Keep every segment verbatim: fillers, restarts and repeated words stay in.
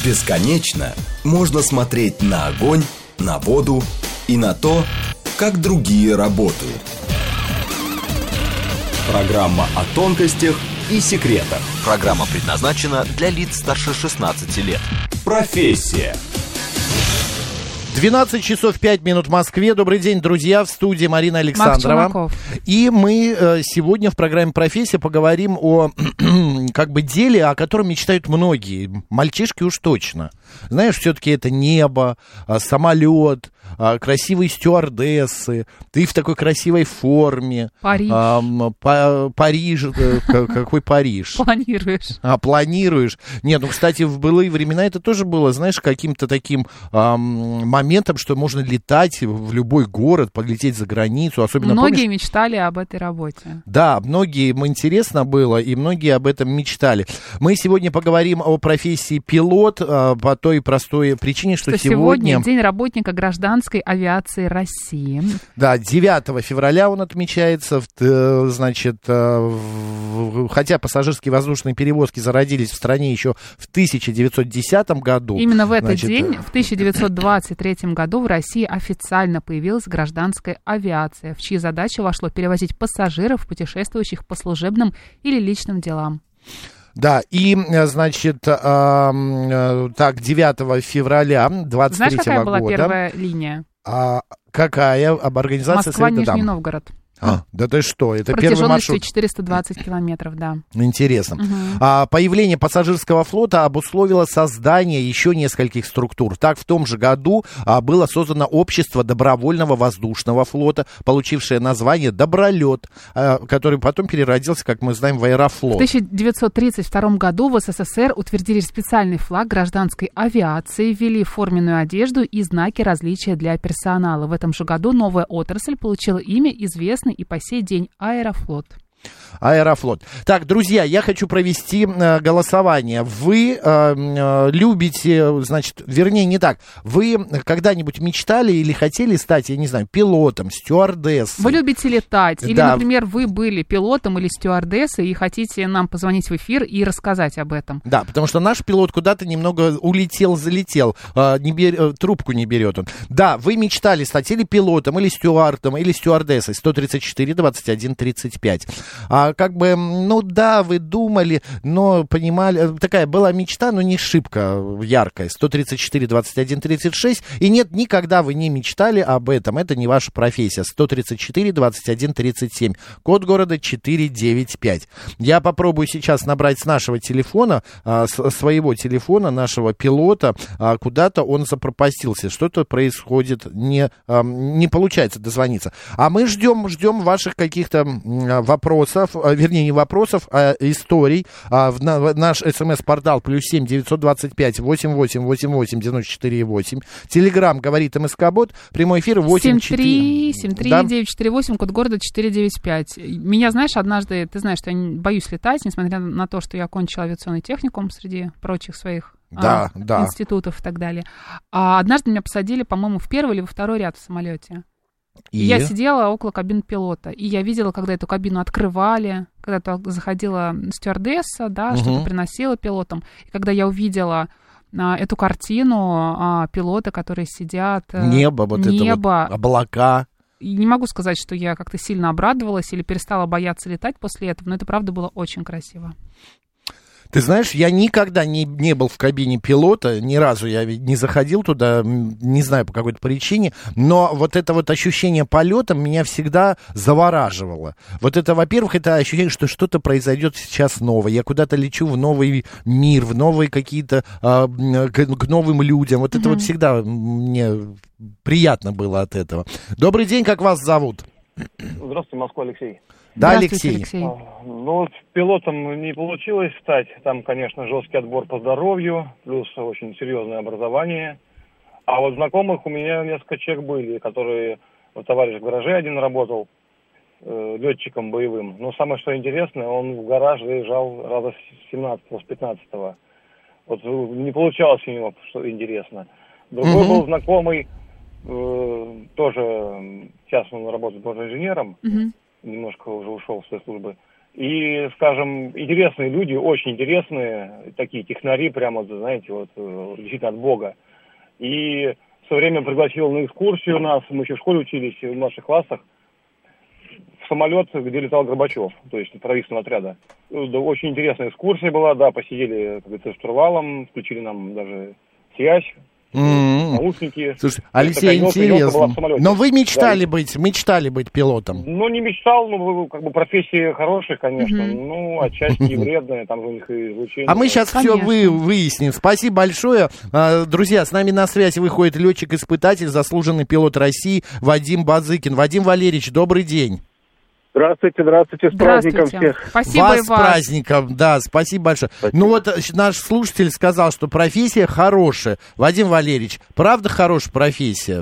Бесконечно можно смотреть на огонь, на воду и на то, как другие работают. Программа о тонкостях и секретах. Программа предназначена для лиц старше шестнадцати лет. Профессия. двенадцать часов пять минут в Москве. Добрый день, друзья. В студии Марина Александрова. И мы э, сегодня в программе «Профессия» поговорим о как бы деле, о котором мечтают многие. Мальчишки уж точно. Знаешь, все-таки это небо, самолет, красивые стюардессы. Ты в такой красивой форме. Париж. А, по, Париж. Какой Париж? Планируешь. А, планируешь. Нет, ну, кстати, в былые времена это тоже было, знаешь, каким-то таким а, моментом, что можно летать в любой город, полететь за границу. Особенно, многие помнишь? Мечтали об этой работе. Да, многие, им интересно было, и многие об этом мечтали. Мы сегодня поговорим о профессии пилот а, по той простой причине, что, что сегодня... сегодня День работника гражданской авиации России. Да, девятого февраля он отмечается, значит, хотя пассажирские воздушные перевозки зародились в стране еще в тысяча девятьсот десятом году. Именно в этот значит, день, в тысяча девятьсот двадцать третьем году, в России официально появилась гражданская авиация, в чьи задачи вошло перевозить пассажиров, путешествующих по служебным или личным делам. Да, и, значит, э, э, так, девятого февраля двадцать третьего года... Знаешь, какая была первая линия? А, какая? Об организации Москва, Совета Нижний дам. Новгород. А, да ты что, это первый маршрут. четыреста двадцать километров, да. Интересно. Угу. А, появление пассажирского флота обусловило создание еще нескольких структур. Так, в том же году а, было создано общество добровольного воздушного флота, получившее название «Добролет», а, который потом переродился, как мы знаем, в «Аэрофлот». В тысяча девятьсот тридцать втором году в СССР утвердили специальный флаг гражданской авиации, ввели форменную одежду и знаки различия для персонала. В этом же году новая отрасль получила имя, известный и по сей день «Аэрофлот». Аэрофлот. Так, друзья, я хочу провести э, голосование. Вы э, э, любите, значит, вернее, не так. Вы когда-нибудь мечтали или хотели стать, я не знаю, пилотом, стюардессой? Вы любите летать? Или, да. например, вы были пилотом или стюардессой и хотите нам позвонить в эфир и рассказать об этом? Да, потому что наш пилот куда-то немного улетел, залетел, э, не бер... трубку не берет он. Да, вы мечтали стать или пилотом, или стюардом, или стюардессой. сто тридцать четыре двадцать один тридцать пять. А, как бы, ну да, вы думали, но понимали, такая была мечта, но не шибко яркая. сто тридцать четыре двадцать один тридцать шесть. И нет, никогда вы не мечтали об этом. Это не ваша профессия. сто тридцать четыре двадцать один тридцать семь. Код города четыреста девяносто пять. Я попробую сейчас набрать с нашего телефона, а, с своего телефона, нашего пилота, а, куда-то он запропастился. Что-то происходит, не, а, не получается дозвониться. А мы ждем, ждем ваших каких-то вопросов, вернее, не вопросов, а историй. А в, на, в наш смс-портал плюс семь девятьсот двадцать пять восемь восемь восемь восемь девяносто четыре восемь. Телеграм говорит МСК-бот. Прямой эфир восемь четыре семь три девять четыре восемь, код города четыреста девяносто пять. Меня, знаешь, однажды, ты знаешь, что я боюсь летать, несмотря на то, что я окончила авиационный техникум среди прочих своих да, а, да. институтов и так далее. А однажды меня посадили, по-моему, в первый или во второй ряд в самолете. И? Я сидела около кабины пилота, и я видела, когда эту кабину открывали, когда туда заходила стюардесса, да, угу. что-то приносила пилотам. И когда я увидела а, эту картину а, пилота, которые сидят... Небо, вот небо, это вот, облака. И не могу сказать, что я как-то сильно обрадовалась или перестала бояться летать после этого, но это, правда, было очень красиво. Ты знаешь, я никогда не, не был в кабине пилота, ни разу я не заходил туда, не знаю по какой-то причине, но вот это вот ощущение полета меня всегда завораживало. Вот это, во-первых, это ощущение, что что-то произойдет сейчас новое, я куда-то лечу в новый мир, в новые какие-то, а, к, к новым людям, вот mm-hmm. это вот всегда мне приятно было от этого. Добрый день, как вас зовут? Здравствуйте, Москва, Алексей. Да, Алексей. Алексей. Ну, пилотом не получилось стать. Там, конечно, жесткий отбор по здоровью, плюс очень серьезное образование. А вот знакомых у меня несколько человек были, которые... Вот товарищ в гараже один работал э, летчиком боевым. Но самое, что интересное, он в гараж заезжал раза с семнадцатого, с пятнадцатого. Вот не получалось у него, что интересно. Другой угу. был знакомый, э, тоже сейчас он работает тоже инженером. Угу. Немножко уже ушел с своей службы. И, скажем, интересные люди, очень интересные, такие технари, прямо, знаете, вот, действительно от Бога. И в свое время пригласил на экскурсию нас, мы еще в школе учились, в наших классах, в самолет, где летал Горбачев, то есть правительственного отряда. Очень интересная экскурсия была, да, посидели, как говорится, штурвалом, включили нам даже связь. Mm-hmm. Наушники. Слушай, Алексей, интересно. Но вы мечтали да. быть, мечтали быть пилотом? Ну, не мечтал, ну, как бы профессия хорошая, конечно, mm-hmm. ну, отчасти и вредная, там же у них и излучение. А мы сейчас конечно. все вы, выясним. Спасибо большое. Друзья, с нами на связь выходит летчик-испытатель, заслуженный пилот России Вадим Базыкин. Вадим Валерьевич, добрый день. Здравствуйте, здравствуйте, с здравствуйте. праздником всех. Спасибо вас и вас. с праздником, да, спасибо большое. Спасибо. Ну вот наш слушатель сказал, что профессия хорошая. Вадим Валерьевич, правда хорошая профессия?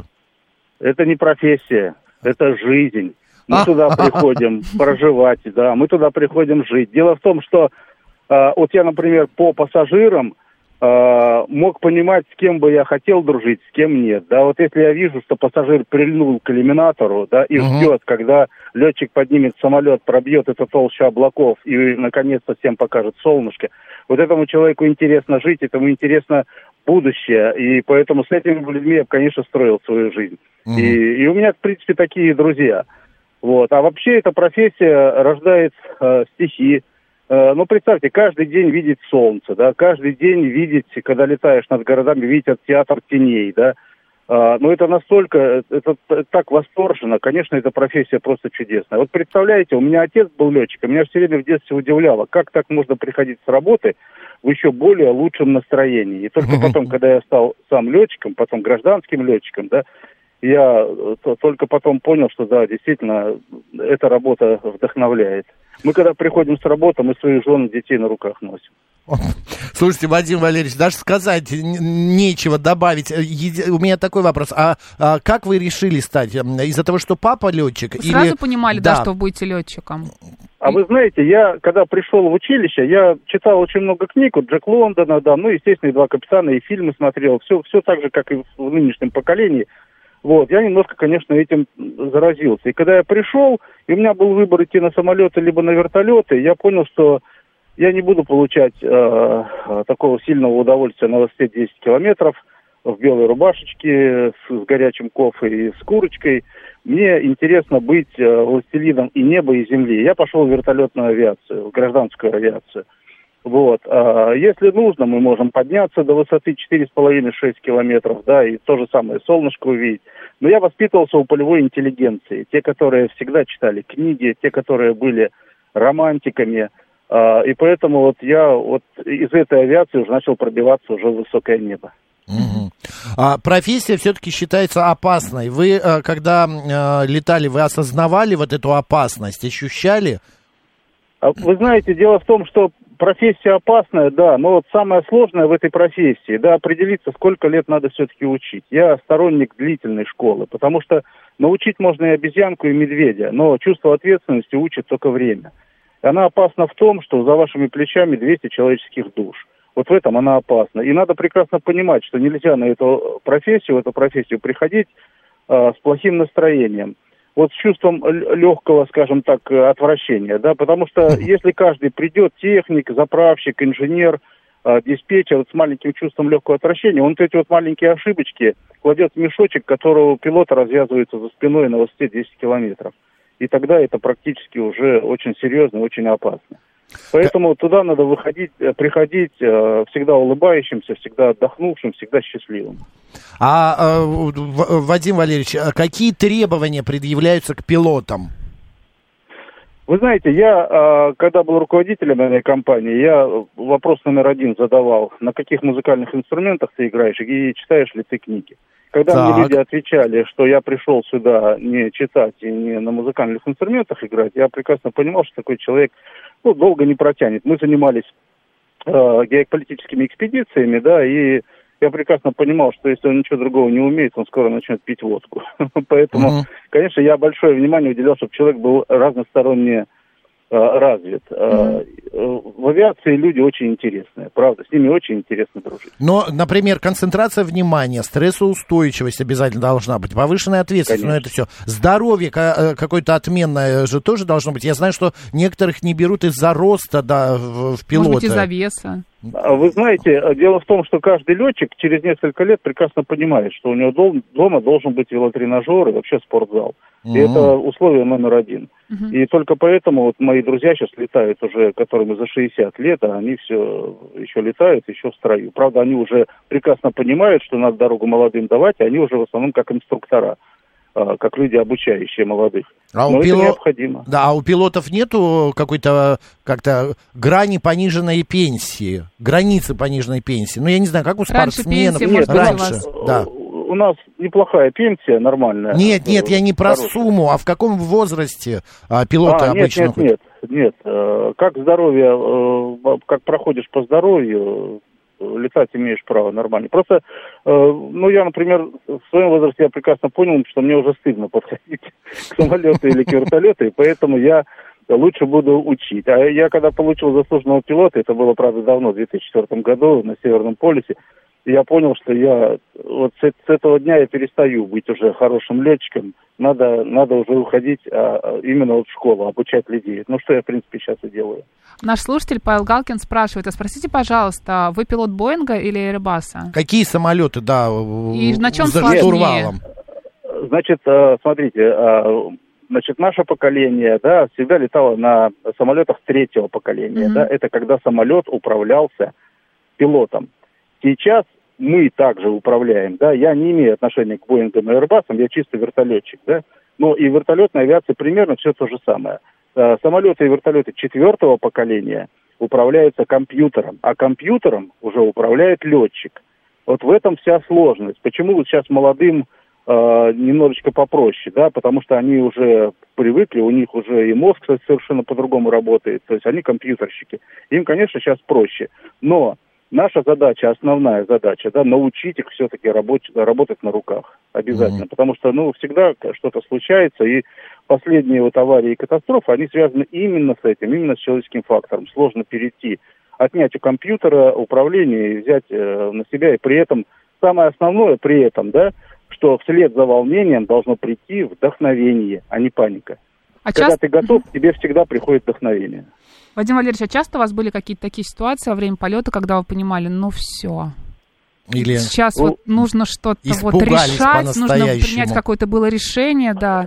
Это не профессия, это жизнь. Мы а? туда приходим проживать, да, мы туда приходим жить. Дело в том, что э, вот я, например, по пассажирам э, мог понимать, с кем бы я хотел дружить, с кем нет. Да, вот если я вижу, что пассажир прильнул к иллюминатору, да, и угу. ждет, когда летчик поднимет самолет, пробьет эту толщу облаков и, наконец-то, всем покажет солнышко. Вот этому человеку интересно жить, этому интересно будущее. И поэтому с этими людьми я, конечно, строил свою жизнь. Mm-hmm. И, и у меня, в принципе, такие друзья. Вот. А вообще эта профессия рождает э, стихи. Э, ну, представьте, каждый день видеть солнце, да, каждый день видеть, когда летаешь над городами, видеть этот театр теней, да. Uh, ну, это настолько, это, это так восторженно, конечно, эта профессия просто чудесная. Вот представляете, у меня отец был летчиком, меня все время в детстве удивляло, как так можно приходить с работы в еще более лучшем настроении. И только потом, когда я стал сам летчиком, потом гражданским летчиком, да, я только потом понял, что да, действительно, эта работа вдохновляет. Мы когда приходим с работы, мы своих жен и детей на руках носим. Слушайте, Вадим Валерьевич, даже сказать нечего добавить. У меня такой вопрос. А, а как вы решили стать? Из-за того, что папа летчик? Вы сразу или... понимали, да. да, что вы будете летчиком? А вы знаете, я, когда пришел в училище, я читал очень много книг, вот Джек Лондона, да, ну, естественно, и «Два капитана», и фильмы смотрел. Все, все так же, как и в нынешнем поколении. Вот, я немножко, конечно, этим заразился. И когда я пришел, и у меня был выбор идти на самолеты либо на вертолеты, я понял, что я не буду получать э, такого сильного удовольствия на высоте десять километров в белой рубашечке с, с горячим кофе и с курочкой. Мне интересно быть э, властелином и неба, и земли. Я пошел в вертолетную авиацию, в гражданскую авиацию. Вот. А если нужно, мы можем подняться до высоты четыре с половиной - шесть километров, да, и то же самое солнышко увидеть. Но я воспитывался у полевой интеллигенции. Те, которые всегда читали книги, те, которые были романтиками. Uh, и поэтому вот я вот из этой авиации уже начал пробиваться уже в высокое небо. Угу. А профессия все-таки считается опасной. Вы, когда э, летали, вы осознавали вот эту опасность, ощущали? Вы знаете, дело в том, что профессия опасная, да, но вот самое сложное в этой профессии, да, определиться, сколько лет надо все-таки учить. Я сторонник длительной школы, потому что научить можно и обезьянку, и медведя, но чувство ответственности учит только время. Она опасна в том, что за вашими плечами двести человеческих душ. Вот в этом она опасна. И надо прекрасно понимать, что нельзя на эту профессию, в эту профессию приходить э, с плохим настроением. Вот с чувством легкого, скажем так, отвращения, да, потому что если каждый придет, техник, заправщик, инженер, э, диспетчер, вот с маленьким чувством легкого отвращения, он вот эти вот маленькие ошибочки кладет в мешочек, который у пилота развязывается за спиной на высоте десять километров. И тогда это практически уже очень серьезно, очень опасно. Поэтому туда надо выходить, приходить э, всегда улыбающимся, всегда отдохнувшим, всегда счастливым. А, э, Вадим Валерьевич, какие требования предъявляются к пилотам? Вы знаете, я, э, когда был руководителем этой компании, я вопрос номер один задавал: на каких музыкальных инструментах ты играешь и читаешь ли ты книги? Когда так. мне люди отвечали, что я пришел сюда не читать и не на музыкальных инструментах играть, я прекрасно понимал, что такой человек ну, долго не протянет. Мы занимались э, геополитическими экспедициями, да, и я прекрасно понимал, что если он ничего другого не умеет, он скоро начнет пить водку. Поэтому, конечно, я большое внимание уделял, чтобы человек был разносторонне развит. Mm-hmm. В авиации люди очень интересные, правда, с ними очень интересно дружить. Но, например, концентрация внимания, стрессоустойчивость обязательно должна быть, повышенная ответственность, но это все. Здоровье какое-то отменное же тоже должно быть. Я знаю, что некоторых не берут из-за роста, да, в, в пилоты. Может быть, из-за веса. Вы знаете, дело в том, что каждый летчик через несколько лет прекрасно понимает, что у него дом, дома должен быть велотренажер и вообще спортзал. И mm-hmm. это условие номер один. Mm-hmm. И только поэтому вот мои друзья сейчас летают уже, которым за шестьдесят лет, а они все еще летают, еще в строю. Правда, они уже прекрасно понимают, что надо дорогу молодым давать, и они уже в основном как инструктора, как люди, обучающие молодых. А Но у это пило... необходимо. Да, а у пилотов нету какой-то как-то грани пониженной пенсии, границы пониженной пенсии? Ну, я не знаю, как у раньше спортсменов. Пенсия, может раньше, быть, у вас... да. У нас неплохая пенсия, нормальная. Нет, нет, я не про хорошая. Сумму, а в каком возрасте а, пилоты а, обычно нет, нет, нет, нет. Как здоровье, как проходишь по здоровью, летать имеешь право нормально. Просто, ну, я, например, в своем возрасте я прекрасно понял, что мне уже стыдно подходить к самолету или к вертолету, и поэтому я лучше буду учить. А я, когда получил заслуженного пилота, это было, правда, давно, в две тысячи четвёртом году на Северном полюсе, я понял, что я вот с, с этого дня я перестаю быть уже хорошим летчиком. Надо, надо уже уходить а, именно вот в школу, обучать людей. Ну, что я, в принципе, сейчас и делаю. Наш слушатель Павел Галкин спрашивает, а спросите, пожалуйста, вы пилот Боинга или Airbus? Какие самолеты, да, и на чем за сложнее? штурвалом? Значит, смотрите, значит, наше поколение, да, всегда летало на самолетах третьего поколения, mm-hmm. да, это когда самолет управлялся пилотом. Сейчас мы также управляем, да, я не имею отношения к Боингам и Airbus'ам, я чисто вертолетчик, да, но и в вертолетной авиации примерно все то же самое. Самолеты и вертолеты четвертого поколения управляются компьютером, а компьютером уже управляет летчик. Вот в этом вся сложность. Почему вот сейчас молодым э, немножечко попроще, да, потому что они уже привыкли, у них уже и мозг, кстати, совершенно по-другому работает, то есть они компьютерщики. Им, конечно, сейчас проще, но наша задача, основная задача, да, научить их все-таки работать, работать на руках обязательно, mm-hmm. потому что, ну, всегда что-то случается, и последние вот аварии и катастрофы, они связаны именно с этим, именно с человеческим фактором. Сложно перейти, отнять у компьютера управление и взять э, на себя, и при этом, самое основное при этом, да, что вслед за волнением должно прийти вдохновение, а не паника. А Когда часто... ты готов, к тебе всегда приходит вдохновение. Вадим Валерьевич, а часто у вас были какие-то такие ситуации во время полета, когда вы понимали, ну все, или сейчас ну, вот нужно что-то вот решать, нужно принять какое-то было решение, да.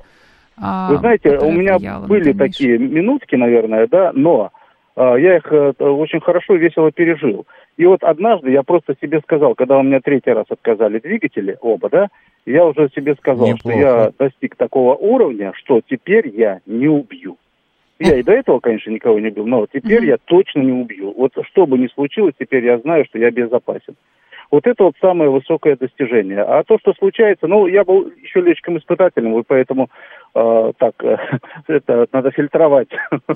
Вы знаете, у меня влияло, были такие минутки, наверное, да, но а, я их а, очень хорошо, весело пережил. И вот однажды я просто себе сказал, когда у меня третий раз отказали двигатели, оба, да, я уже себе сказал, Неплохо. что я достиг такого уровня, что теперь я не убью. Я и до этого, конечно, никого не убил, но теперь mm-hmm. я точно не убью. Вот что бы ни случилось, теперь я знаю, что я безопасен. Вот это вот самое высокое достижение. А то, что случается, ну, я был еще летчиком-испытателем, и поэтому э, так, э, это надо фильтровать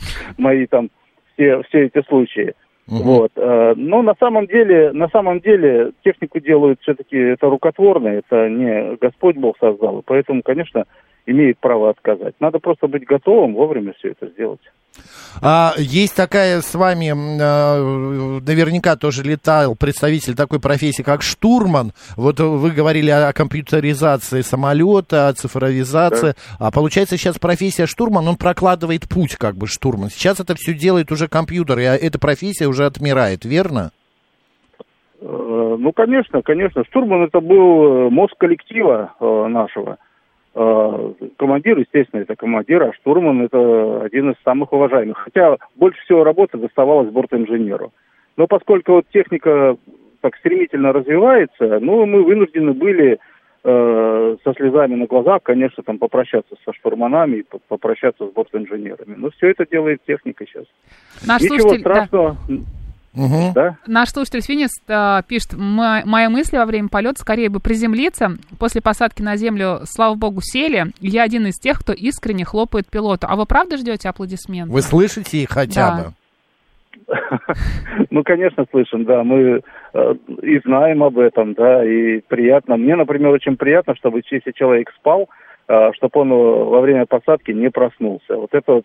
мои там все, все эти случаи. Uh-huh. Вот. Э, но на самом деле, на самом деле технику делают все-таки это рукотворно, это не Господь Бог создал, и поэтому, конечно, имеет право отказать. Надо просто быть готовым вовремя все это сделать. А, есть такая с вами, а, наверняка тоже летал представитель такой профессии, как штурман. Вот вы говорили о компьютеризации самолета, о цифровизации. Да. А получается, сейчас профессия штурман, он прокладывает путь, как бы, штурман. Сейчас это все делает уже компьютер, и эта профессия уже отмирает, верно? Ну, конечно, конечно. Штурман — это был мозг коллектива нашего. Командир, естественно, это командир, а штурман — это один из самых уважаемых. Хотя больше всего работы доставалось бортинженеру. Но поскольку вот техника так стремительно развивается, ну, мы вынуждены были э, со слезами на глазах, конечно, там попрощаться со штурманами, попрощаться с бортинженерами. Но все это делает техника сейчас. Наш Ничего слушатель, страшного... Да. Угу. Да? Наш слушатель Финис а, пишет: мои мысли во время полета скорее бы приземлиться. После посадки на землю, слава богу, сели. Я один из тех, кто искренне хлопает пилоту. А вы правда ждете аплодисментов? Вы слышите их хотя бы? Ну, конечно, слышим, да. Мы и знаем об этом, да, и приятно. Мне, например, очень приятно, чтобы если человек спал, чтобы он во время посадки не проснулся. Вот это вот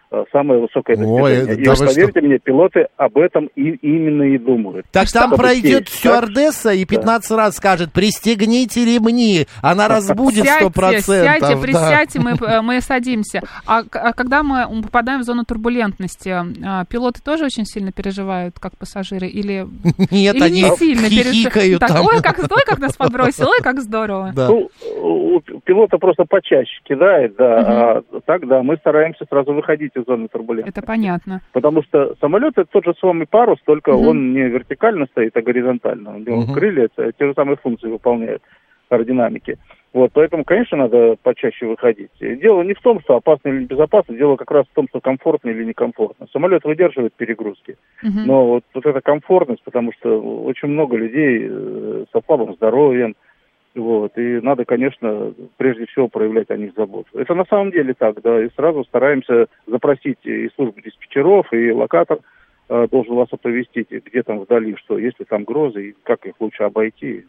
самое высокое достижение. Ой, и да вот, поверьте что? мне, пилоты об этом и, именно и думают. Так там пройдет есть, стюардесса и пятнадцать да. раз скажет: пристегните ремни, она разбудит сто процентов. Сядьте, сядьте, да. присядьте, мы, мы садимся. А, а когда мы попадаем в зону турбулентности, пилоты тоже очень сильно переживают, как пассажиры? Или, Нет, или они не сильно хихикают переживают? там. Ой, как, ой, как нас подбросило, ой, как здорово. Да. Ну, у пилота просто почаще кидает, да, угу. а так, да, мы стараемся сразу выходить из зоны турбулентности. Это понятно. Потому что самолет — это тот же самый парус, только угу. он не вертикально стоит, а горизонтально. У него угу. крылья это, те же самые функции выполняют аэродинамики. Вот, поэтому, конечно, надо почаще выходить. И дело не в том, что опасно или безопасно, дело как раз в том, что комфортно или некомфортно. Самолет выдерживает перегрузки, угу. но вот, вот эта комфортность, потому что очень много людей со слабым здоровьем, вот, и надо, конечно, прежде всего проявлять о них заботу. Это на самом деле так, да, и сразу стараемся запросить и службу диспетчеров, и локатор э, должен вас оповестить, где там вдали, что, если там грозы, и как их лучше обойти.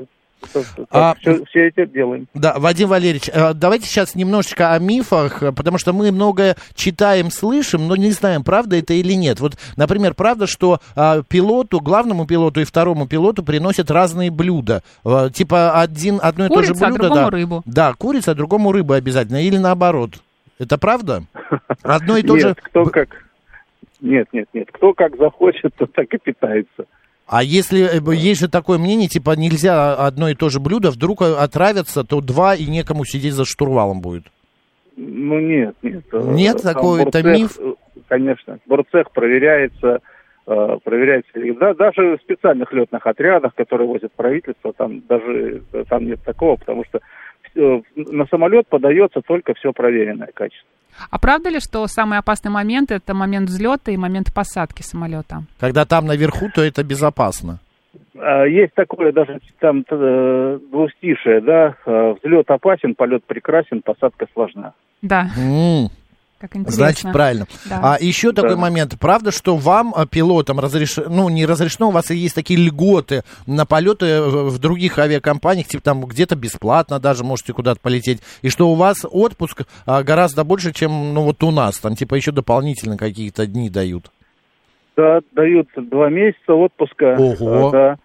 А, все, все это делаем. Да, Вадим Валерьевич, давайте сейчас немножечко о мифах, потому что мы многое читаем, слышим, но не знаем, правда это или нет. Вот, например, правда, что а, пилоту, главному пилоту и второму пилоту приносят разные блюда. А, типа один, одно и курица, то же блюдо. Курица, а другому да, рыбу. Да, курица, а другому рыбу обязательно. Или наоборот. Это правда? Одно и то же... Нет, кто как... Нет, нет, нет. Кто как захочет, то так и питается. А если есть же такое мнение, типа нельзя одно и то же блюдо, вдруг отравятся, то два и некому сидеть за штурвалом будет? Ну нет, нет. Нет, такой это миф? Конечно, борцех проверяется, проверяется. Да, даже в специальных летных отрядах, которые возят правительство, там даже там нет такого, потому что на самолет подается только все проверенное качество. А правда ли, что самый опасный момент — это момент взлета и момент посадки самолета? Когда там наверху, то это безопасно. Есть такое даже там двустишее, да, взлет опасен, полет прекрасен, посадка сложна. Да. Mm. Как интересно. Значит, правильно. Да. А еще такой да. момент. Правда, что вам, пилотам, разрешено, ну, не разрешено, у вас есть такие льготы на полеты в других авиакомпаниях, типа там где-то бесплатно даже можете куда-то полететь, и что у вас отпуск гораздо больше, чем, ну, вот у нас, там, типа, еще дополнительно какие-то дни дают? Да, дают два месяца отпуска. Ого. Да.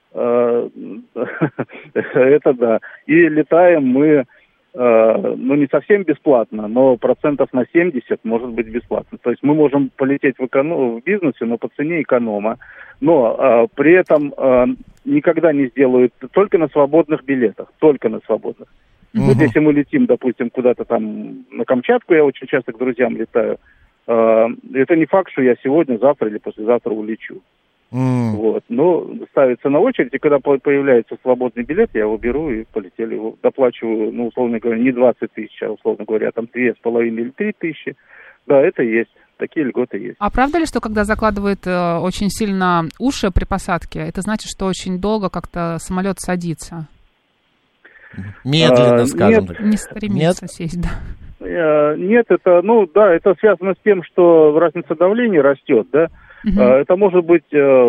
Это да. И летаем мы... ну, не совсем бесплатно, но процентов на семьдесят может быть бесплатно. То есть мы можем полететь в, эконом... в бизнесе, но по цене эконома. Но а, при этом а, никогда не сделают только на свободных билетах, только на свободных. Uh-huh. Вот если мы летим, допустим, куда-то там на Камчатку, я очень часто к друзьям летаю, а, это не факт, что я сегодня, завтра или послезавтра улечу. Mm. Вот. Но ставится на очередь, и когда появляется свободный билет, я его беру и полетели. Доплачиваю, ну, условно говоря, не двадцать тысяч, а, условно говоря, там две с половиной или три тысячи. Да, это есть. Такие льготы есть. А правда ли, что когда закладывают э, очень сильно уши при посадке, это значит, что очень долго как-то самолет садится? Медленно, а, скажем так. Не стремится нет? сесть, да. Нет, это, ну, да, это связано с тем, что разница давления растет, да. Uh-huh. Это может быть,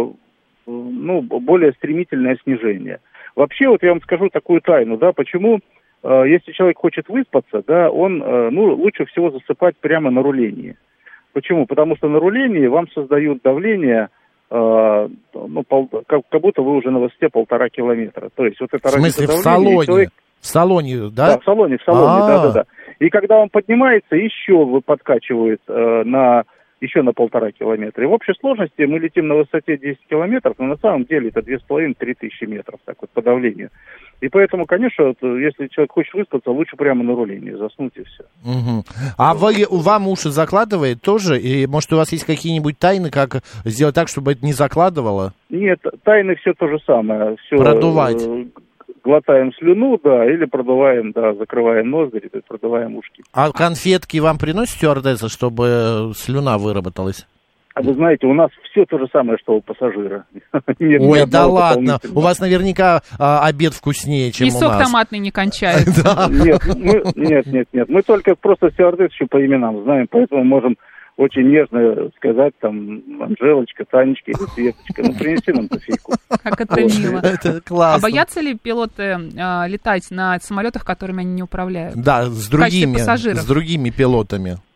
ну, более стремительное снижение. Вообще, вот я вам скажу такую тайну, да, почему, если человек хочет выспаться, да, он, ну, лучше всего засыпать прямо на рулении. Почему? Потому что на рулении вам создают давление, ну, пол, как, как будто вы уже на высоте полтора километра. То есть вот это в смысле, в салоне? Человек... В салоне, да? Да, в салоне, в салоне, да-да-да. И когда он поднимается, еще подкачивает на... еще на полтора километра. И в общей сложности мы летим на высоте десять километров, но на самом деле это две с половиной - три тысячи метров, так вот, по давлению. И поэтому, конечно, вот, если человек хочет выспаться, лучше прямо на рулении заснуть и все. Угу. А вы, вам уши закладывает тоже? И, может, у вас есть какие-нибудь тайны, как сделать так, чтобы это не закладывало? Нет, тайны все то же самое. Все, продувать? Э, глотаем слюну, да, или продуваем, да, закрываем ноздри, то есть продуваем ушки. А конфетки вам приносит стюардесса, чтобы слюна выработалась? А вы знаете, у нас все то же самое, что у пассажира. Нет, ой, да ладно, у вас наверняка а, обед вкуснее, чем и у нас. И сок томатный не кончается. Нет, нет, нет, нет, мы только просто стюардесс еще по именам знаем, поэтому можем очень нежно сказать, там, Анжелочка, Танечка или Светочка, ну, принеси нам кофейку. Как это мило. Это классно. А боятся ли пилоты а, летать на самолетах, которыми они не управляют? Да, с другими, с другими пилотами.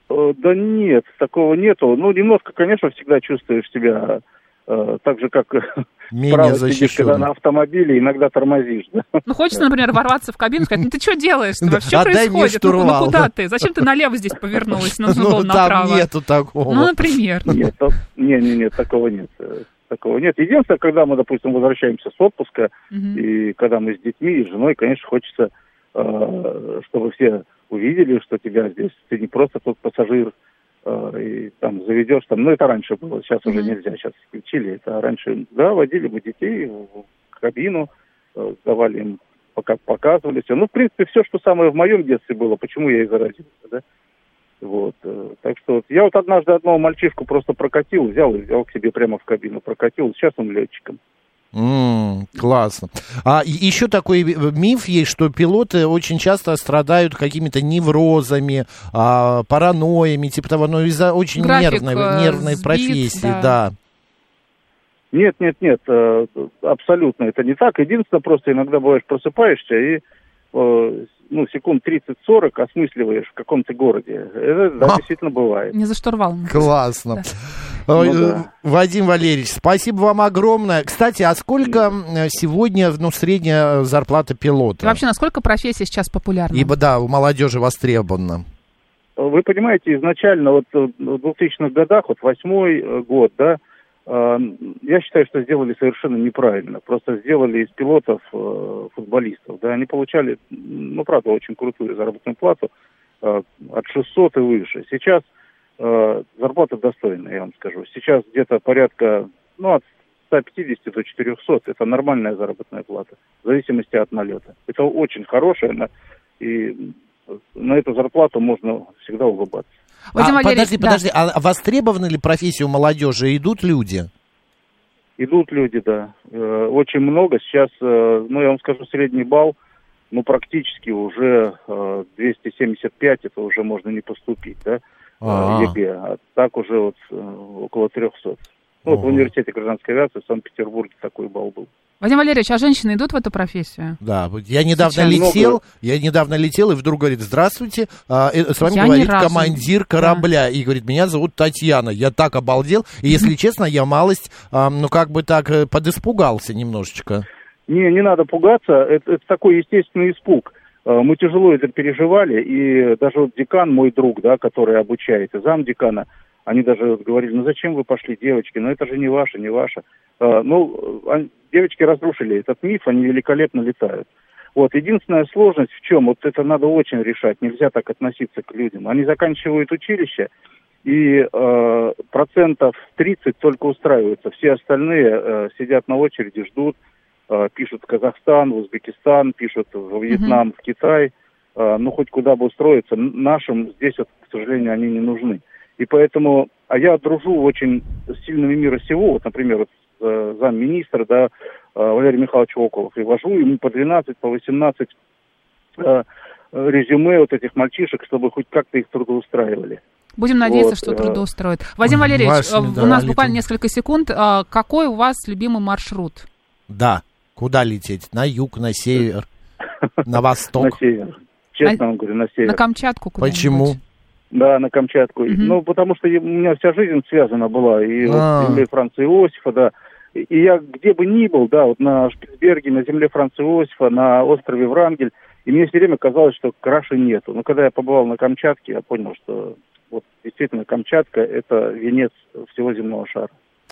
Да нет, такого нету. Ну, немножко, конечно, всегда чувствуешь себя э, так же, как справа сидишь, когда на автомобиле, иногда тормозишь. Да? Ну, хочется, например, ворваться в кабину и сказать, ну ты что делаешь? Что Отдай происходит? Ну, ну куда ты? Зачем ты налево здесь повернулась? Нужно было направо. Там нету такого. Ну, например. Нет, нет, нет, нет, такого нет. Такого нет. Единственное, когда мы, допустим, возвращаемся с отпуска, uh-huh. и когда мы с детьми и с женой, конечно, хочется, э, чтобы все увидели, что тебя здесь, ты не просто тут пассажир, э, и там заведешь, там, ну, это раньше было, сейчас uh-huh. уже нельзя, сейчас исключили, это раньше, да, водили бы детей в кабину, э, давали им, пока показывали все. Ну, в принципе, все, что самое в моем детстве было, почему я и заразился, да. Вот, так что вот, я вот однажды одного мальчишку просто прокатил, взял и взял к себе прямо в кабину, прокатил, сейчас он летчиком. Mm, классно. А еще такой миф есть, что пилоты очень часто страдают какими-то неврозами, а, паранойями, типа того, но из-за очень График, нервной, нервной сбит, профессии, да. да. Нет, нет, нет, абсолютно это не так. Единственное, просто иногда бываешь, просыпаешься и ну, секунд тридцать-сорок осмысливаешь, в каком ты городе. Это, да, а, действительно бывает. Не за штурвалом. Классно. Да. Ну, да. Вадим Валерьевич, спасибо вам огромное. Кстати, а сколько сегодня, ну, средняя зарплата пилота? И вообще, насколько профессия сейчас популярна? Ибо, да, у молодежи востребована. Вы понимаете, изначально, вот в двухтысячных годах, вот восьмой год, да, я считаю, что сделали совершенно неправильно. Просто сделали из пилотов э, футболистов. Да, они получали, ну, правда, очень крутую заработную плату э, от шестисот и выше. Сейчас э, зарплата достойная, я вам скажу. Сейчас где-то порядка, ну, от ста пятидесяти до четырехсот. Это нормальная заработная плата, в зависимости от налета. Это очень хорошая, и на эту зарплату можно всегда улыбаться. А, подожди, да. подожди, а востребованы ли профессии у молодежи? Идут люди? Идут люди, да. Э, очень много. Сейчас, э, ну, я вам скажу, средний балл, ну, практически уже э, двести семьдесят пять, это уже можно не поступить, да, А-а-а. ЕГЭ. А так уже вот э, около трехсот. Ну, вот в университете гражданской авиации в Санкт-Петербурге такой балл был. Вадим Валерьевич, а женщины идут в эту профессию? Да, я недавно Сейчас летел, много... я недавно летел, и вдруг говорит, здравствуйте, а, с вами я говорит командир корабля, да. И говорит, меня зовут Татьяна. Я так обалдел, и если честно, я малость, а, ну как бы так, подиспугался немножечко. Не, не надо пугаться, это, это такой естественный испуг. Мы тяжело это переживали, и даже вот декан, мой друг, да, который обучает, и замдекана, они даже говорили, ну зачем вы пошли, девочки, ну это же не ваше, не ваше. А, ну, они, девочки разрушили этот миф, они великолепно летают. Вот, единственная сложность в чем, вот это надо очень решать, нельзя так относиться к людям. Они заканчивают училище, и э, процентов тридцать только устраиваются, все остальные э, сидят на очереди, ждут, э, пишут в Казахстан, в Узбекистан, пишут в Вьетнам, mm-hmm. в Китай, э, ну хоть куда бы устроиться, нашим здесь, вот, к сожалению, они не нужны. И поэтому, а я дружу очень с сильными мира сего, вот, например, вот, э, замминистра, да, э, Валерий Михайлович Околов, и вожу ему по двенадцать, по восемнадцать э, резюме вот этих мальчишек, чтобы хоть как-то их трудоустраивали. Будем надеяться, вот, что э... трудоустроят. Вадим Валерьевич, Ваши, у да, нас летим. буквально несколько секунд. Какой у вас любимый маршрут? Да, куда лететь? На юг, на север, на восток? На север, честно вам говорю, на север. На Камчатку куда-нибудь? Почему? Да, на Камчатку. Угу. Ну, потому что у меня вся жизнь связана была. И вот с землей Франца Иосифа, да. И я где бы ни был, да, вот на Шпицберге, на земле Франца Иосифа, на острове Врангель, и мне все время казалось, что краше нету. Но когда я побывал на Камчатке, я понял, что вот действительно Камчатка – это венец всего земного шара.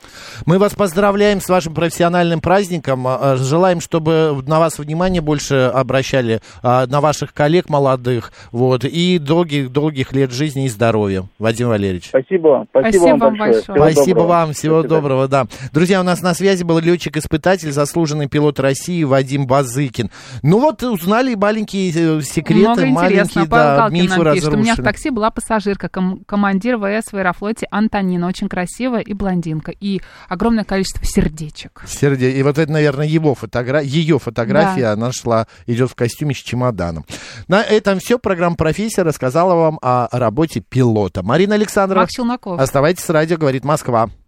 Мы вас поздравляем с вашим профессиональным праздником. Желаем, чтобы на вас внимание больше обращали, на ваших коллег молодых, вот, и долгих-долгих лет жизни и здоровья. Вадим Валерьевич. Спасибо. Спасибо, Спасибо вам вам большое. большое. Спасибо доброго. вам. Всего доброго, да. Друзья, у нас на связи был летчик-испытатель, заслуженный пилот России Вадим Базыкин. Ну вот, узнали маленькие секреты, много маленькие, да, мифы нам разрушены. пишет, у меня в такси была пассажирка, ком- командир ВС в Аэрофлоте Антонина, очень красивая и блондинка. И огромное количество сердечек. Серде... И вот это, наверное, его фотогра... ее фотография, да. Она шла, идет в костюме с чемоданом. На этом все. Программа «Профессия» рассказала вам о работе пилота. Марина Александрова. Марк Челноков. Оставайтесь с радио, говорит Москва.